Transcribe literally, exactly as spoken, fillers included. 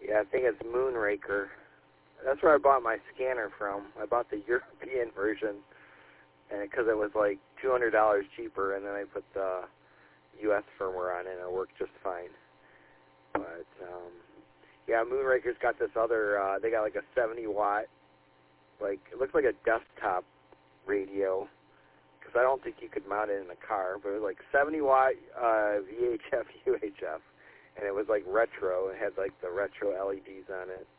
Yeah, I think it's Moonraker. That's where I bought my scanner from. I bought the European version, and because it was like two hundred dollars cheaper, and then I put the U S firmware on it, and it worked just fine. But, um, yeah, Moonraker's got this other, uh, they got like a seventy watt, like, it looks like a desktop radio, because I don't think you could mount it in a car, but it was like seventy watt uh, V H F, U H F, and it was like retro. It had like the retro L E Ds on it.